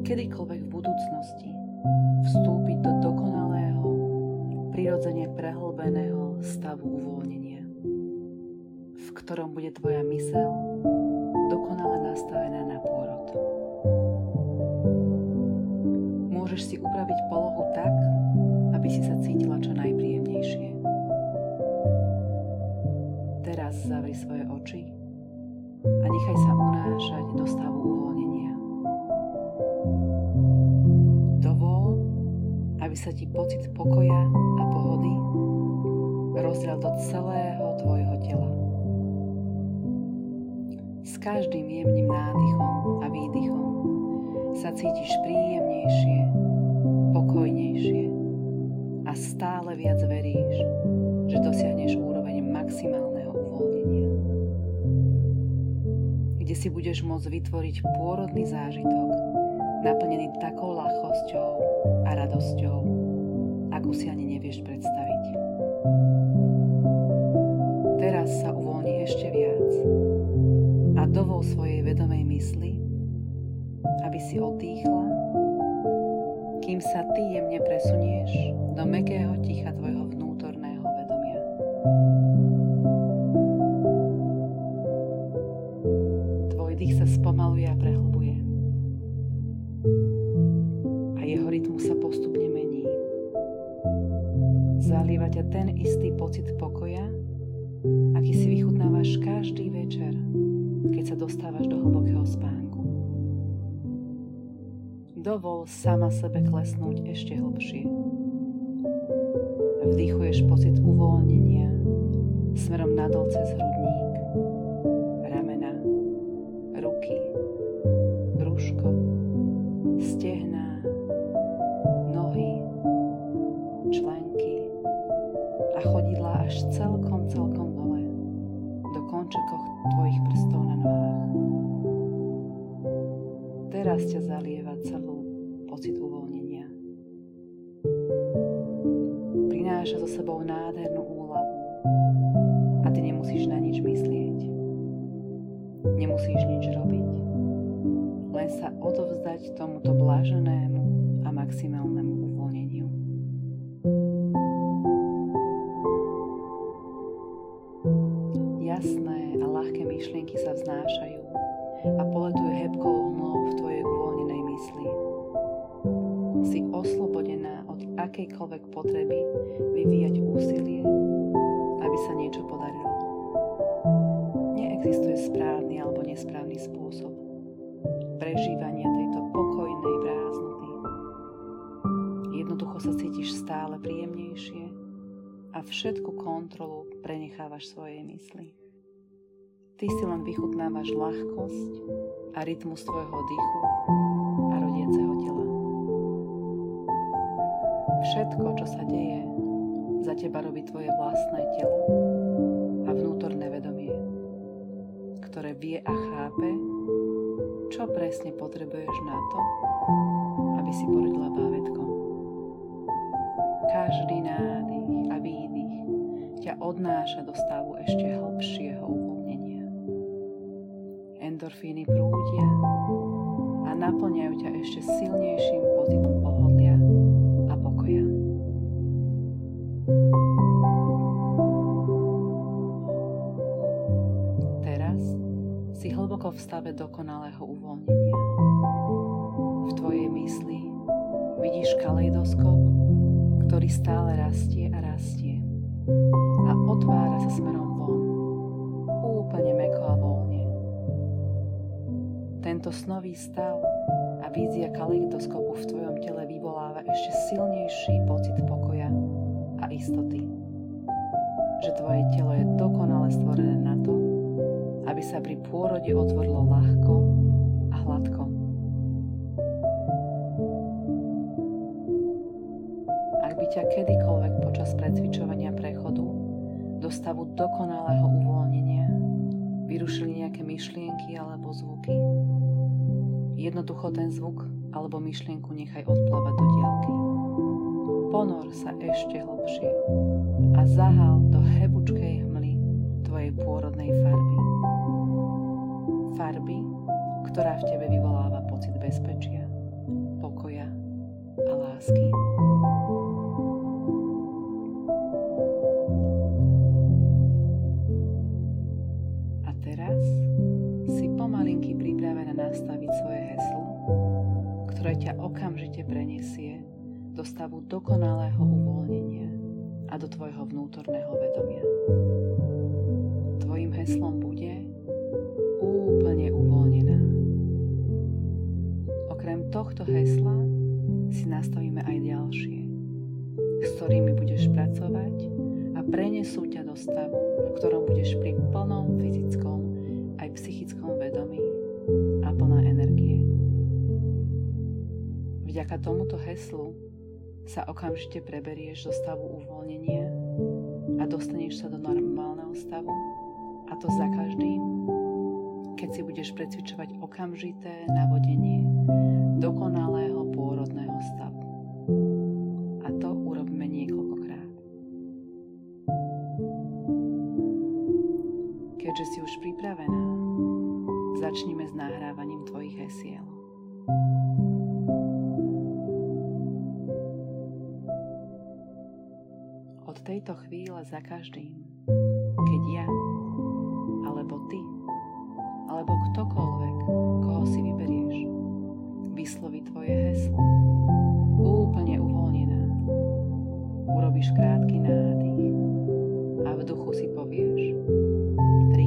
kedykoľvek v budúcnosti vstúpiť do dokonalého, prirodzene prehlbeného stavu uvoľnenia, v ktorom bude tvoja myseľ dokonale nastavená na pôrod. Môžeš si upraviť polohu tak, aby si sa cítila čo najpríjemnejšie. Teraz zavri svoje oči a nechaj sa unášať do stavu uvoľnenia. Dovol, aby sa ti pocit pokoja a pohody rozdiel do celého tvojho tela. S každým jemným nádychom a výdychom sa cítiš príjemnejšie, pokojnejšie a stále viac veríš, že dosiahneš úroveň maximálneho uvoľnenia, kde si budeš môcť vytvoriť pôrodný zážitok naplnený takou ľahkosťou a radosťou, akú si ani nevieš predstaviť. Teraz sa uvoľni ešte viac a dovol svojej vedomej mysli, aby si odýchla, kým sa ty jemne presunieš do mäkkého ticha tvojho vnútorného vedomia. Tvoj dých sa spomaluje a prehlbuje a jeho rytmus sa postupne mení. Zalieva ťa ten istý pocit pokoja, aký si vychutnávaš každý večer, keď sa dostávaš do hlbokého spánku. Dovol sama sebe klesnúť ešte hlbšie. Vdýchuješ pocit uvoľnenia smerom nadol cez hrudník, ramena, ruky, brúško, stehná, nohy, členky a chodidlá až celkom dole do končekov tvojich prstov na nohách. Teraz ťa zalieva celú pocit uvoľnenia. Prináša so sebou nádhernú úľavu a ty nemusíš na nič myslieť. Nemusíš nič robiť. Len sa odovzdať tomuto bláženému a maximálnemu uvoľneniu. Jasné a ľahké myšlienky sa vznášajú a poletujú hebkou hmlou v tvojej uvoľnenej mysli. Si oslobodená od akejkoľvek potreby vyvíjať úsilie, aby sa niečo podarilo. Neexistuje správny alebo nesprávny spôsob prežívania tejto pokojnej prázdnoty. Jednoducho sa cítiš stále príjemnejšie a všetku kontrolu prenechávaš svojej mysli. Ty si len vychutnávaš ľahkosť a rytmus tvojho dýchu a rodiaceho tela. Všetko, čo sa deje, za teba robí tvoje vlastné telo a vnútorné vedomie, ktoré vie a chápe, čo presne potrebuješ na to, aby si porodila bábätko. Každý nádych a výdych ťa odnáša do stavu ešte hlbšieho uvoľnenia. Endorfíny prúdia a naplňajú ťa ešte silnejším pocitom pohodlia a pokoja. Teraz si hlboko v stave dokonalého uvoľnenia. V tvojej mysli vidíš kaleidoskop, ktorý stále rastie a rastie a otvára sa smerom von, úplne mäkko a voľne. Tento snový stav a vízia kaleidoskopu v tvojom tele vyvoláva ešte silnejší pocit pokoja a istoty, že tvoje telo je dokonale stvorené na to, aby sa pri pôrode otvorilo ľahko a hladko. Ak by ťa kedykoľvek počas precvičovania prechodu do stavu dokonalého uvoľnenia vyrušili nejaké myšlienky alebo zvuky, jednoducho ten zvuk alebo myšlienku nechaj odplávať do diaľky. Ponor sa ešte hlbšie a zahal do hebučkej hmly tvojej pôrodnej farby. Farby, ktorá v tebe vyvoláva pocit bezpečia, a lásky. A teraz si pomalinky pripravená nastaviť svoje heslo, ktoré ťa okamžite prenesie do stavu dokonalého uvoľnenia a do tvojho vnútorného vedomia. Tvojím heslom bude úplne uvoľnená. Okrem tohto hesla si nastavíme aj ďalšie, s ktorými budeš pracovať a prenesú ťa do stavu, v ktorom budeš pri plnom fyzickom aj psychickom vedomí a plná energie. Vďaka tomuto heslu sa okamžite preberieš do stavu uvoľnenia a dostaneš sa do normálneho stavu, a to za každým, keď si budeš precvičovať okamžité navodenie dokonalého pôrodného stavu. A to urobíme niekoľkokrát. Keďže si už pripravená, začnime s nahrávaním tvojich hesiel. Od tejto chvíle za každým, keď ja, alebo ty, alebo ktokoľvek, koho si vyberieš, vysloví tvoje heslo, úplne uvoľnená, urobíš krátky nádych a v duchu si povieš 3,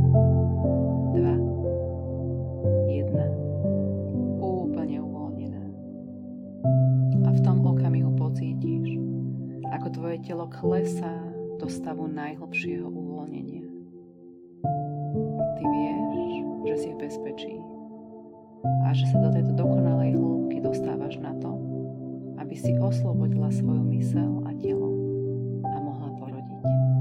2, 1, úplne uvoľnená. A v tom okamihu pocítiš, ako tvoje telo klesá do stavu najhlbšieho uvoľnenia. Ty vieš, že si v bezpečí a že sa do tejto dokonalej hĺbky dostávaš na to, aby si oslobodila svoju myseľ a telo a mohla porodiť.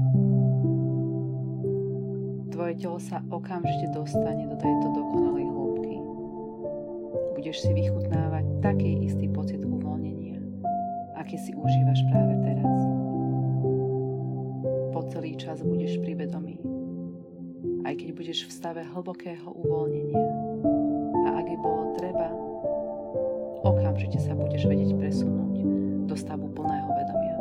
Tvoje telo sa okamžite dostane do tejto dokonalej hĺbky. Budeš si vychutnávať taký istý pocit uvoľnenia, aký si užívaš práve teraz. Po celý čas budeš pri vedomí, aj keď budeš v stave hlbokého uvoľnenia. A ak by bolo treba, okamžite sa budeš vedieť presunúť do stavu plného vedomia.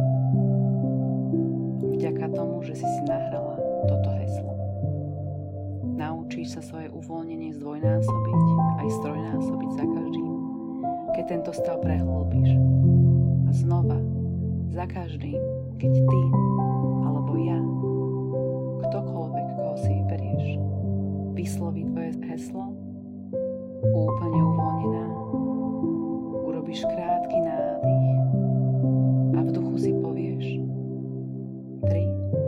Vďaka tomu, že si nahrala toto heslo. Naučíš sa svoje uvoľnenie zdvojnásobiť aj strojnásobiť za každým, keď tento stav prehlbíš. A znova, za každým, keď ty alebo ja, ktokoľvek, koho si vyberieš, vysloví tvoje heslo, úplne uvoľnená, urobíš krátky nádych a v duchu si povieš 3,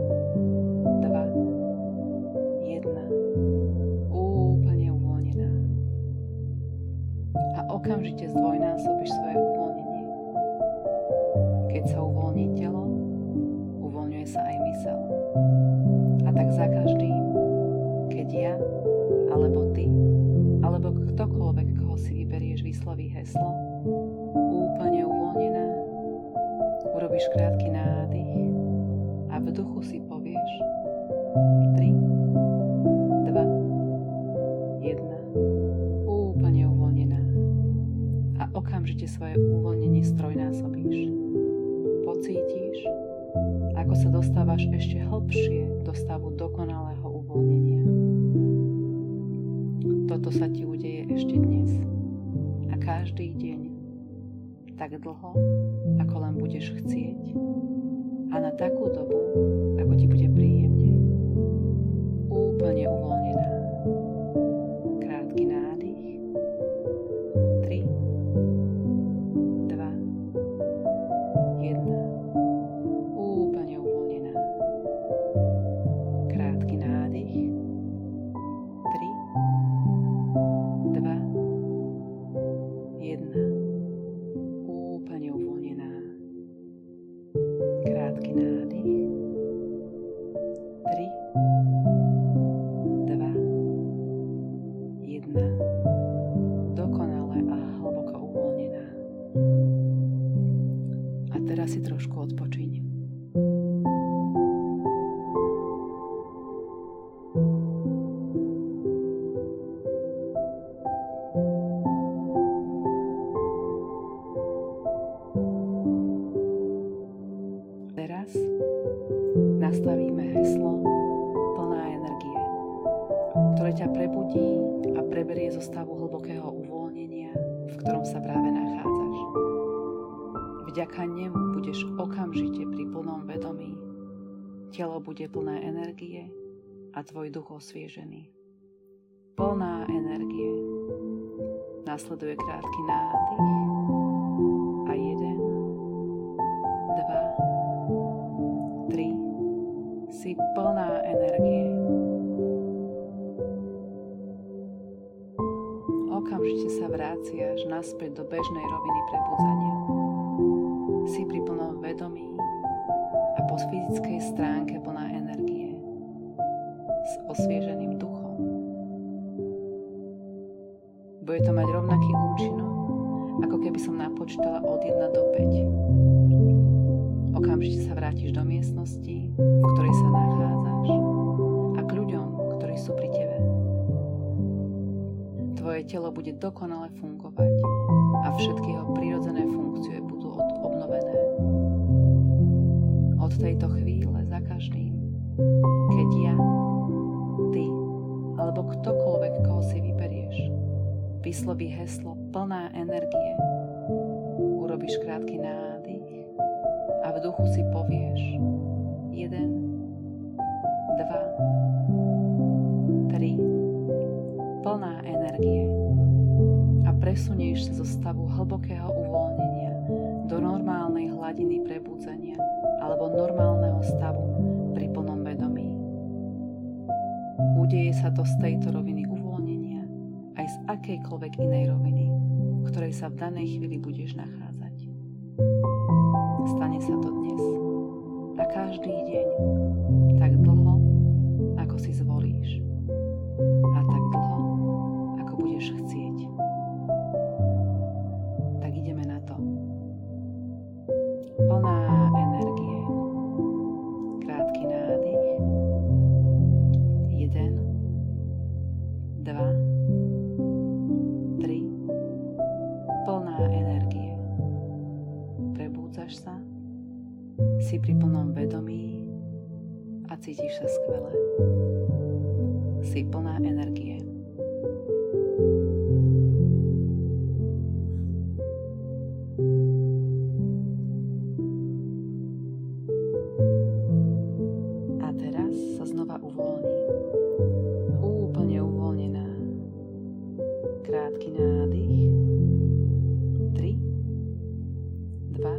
2, 1, úplne uvoľnená. A okamžite zdvojnásobíš svoje uvoľnenie. Keď sa uvoľní telo, uvoľňuje sa aj myseľ. A tak za každým, keď ja, alebo ty, alebo ktokoľvek, koho si vyberieš, vysloví heslo, úplne uvoľnená, urobíš krátky nádych a v duchu si povieš 3, 2, 1, úplne uvoľnená. A okamžite svoje uvoľnenie strojnásobíš. Pocítiš, ako sa dostávaš ešte hlbšie do stavu dokonalého uvoľnenia. Toto sa ti udeje ešte dnes a každý deň, tak dlho, ako len budeš chcieť a na takú dobu, ako ti bude príjemne. Úplne uvoľnená. Krátky nádych. 3, 2, 1. Úplne uvoľnená. Krátky nádych. 3, 2, 1. Úplne uvoľnená. Krátky nádych. nastavíme heslo plná energie, ktoré ťa prebudí a preberie zo stavu hlbokého uvoľnenia, v ktorom sa práve nachádzaš. Vďaka nemu budeš okamžite pri plnom vedomí, telo bude plné energie a tvoj duch osviežený. Plná energie. Nasleduje krátky nádych a 1, 2, 3. Si plná energie. Okamžite sa vraciaš naspäť do bežnej roviny prebudzania. Si pri plnom vedomí a po fyzickej stránke plná energie s osvieženým duchom. Bude to mať rovnaký účinok, ako keby som napočítala od 1 do 5. Okamžite sa vrátiš do miestnosti, v ktorej sa nachádzaš, a k ľuďom, ktorí sú pri tebe. Tvoje telo bude dokonale fungovať a všetky jeho prirodzené funkcie budú obnovené. Od tejto chvíle za každým, keď ja, ty alebo ktokoľvek, koho si vyberieš, vysloví heslo plná energie, urobíš krátky nádych a v duchu si povieš 1, 2, 3, plná energie, a presunieš sa zo stavu hlbokého uvoľnenia do normálnej hladiny prebudzenia alebo normálneho stavu pri plnom vedomí. Udeje sa to z tejto roviny uvoľnenia aj z akejkoľvek inej roviny, v ktorej sa v danej chvíli budeš nachádzať. Stane sa to dnes a každý deň, tak dlho, ako si zvolíš, a tak dlho, ako budeš chcieť. Tak ideme na to. Plná energie. Krátky nádych. 1, 2, 3. Plná energie. Prebúdzaš sa, si pri plnom vedomí a cítiš sa skvele. Si plná energie. A teraz sa znova uvoľni. Úplne uvoľnená. Krátky nádych. 3, 2,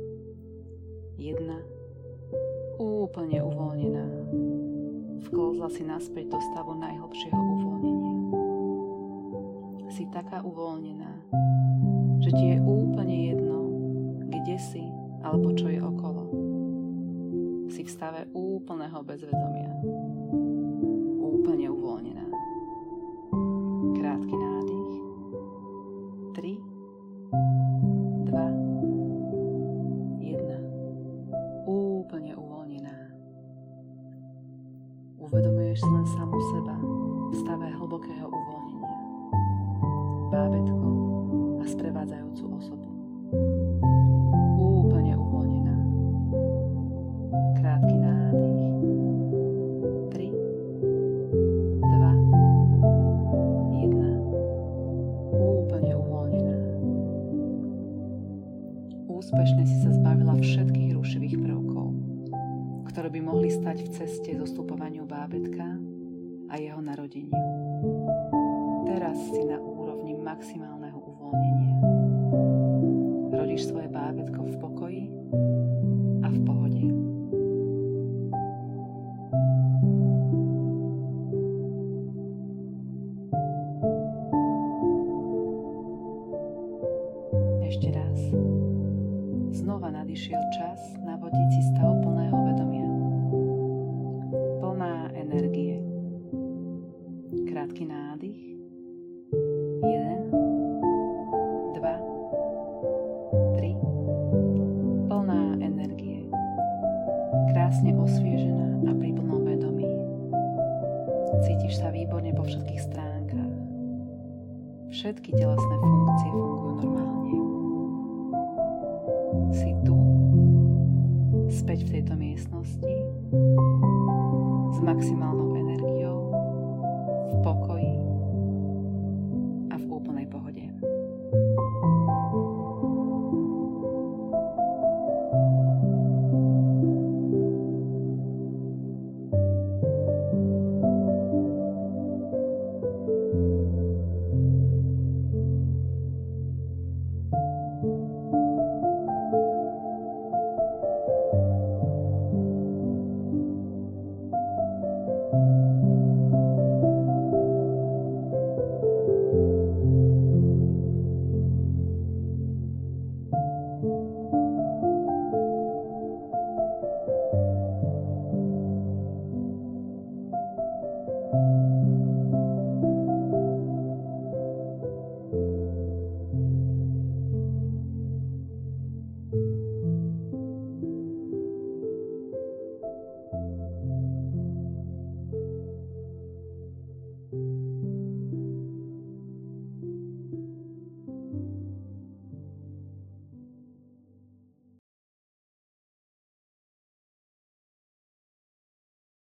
1. Úplne uvoľnená. Vklzla si naspäť do stavu najhlbšieho uvoľnenia. Si taká uvoľnená, že ti je úplne jedno, kde si alebo čo je okolo. Si v stave úplného bezvedomia. Úplne uvoľnená. Krátky nádych. 3, 2, 1. Úplne uvoľnená. Uvedomuješ si len samu seba v stave hlbokého uvoľnenia. Bábätko a sprevádzajúcu osobu. Úplne uvoľnená. Krátky nádych. 3, 2, 1. Úplne uvoľnená. Úspešne si sa zbavila všetkých rušivých prvkov, ktoré by mohli stať v ceste zostupovaniu bábätka a jeho narodeniu. Teraz si na úrovni maximálneho uvoľnenia. Rodíš svoje bábätko v pokoji a v pohode. Ešte raz. Znova nadišiel čas navodiť si stav plného vedomia. Plná energie. Krátky nádych. 1, 2, 3. Plná energie. Krásne osviežená a pri plnom vedomí. Cítiš sa výborne po všetkých stránkach. Všetky telesné funkcie fungujú normálne. Si tu, späť v tejto miestnosti, s maximálnou energiou, v pokoji a v úplnej pohode.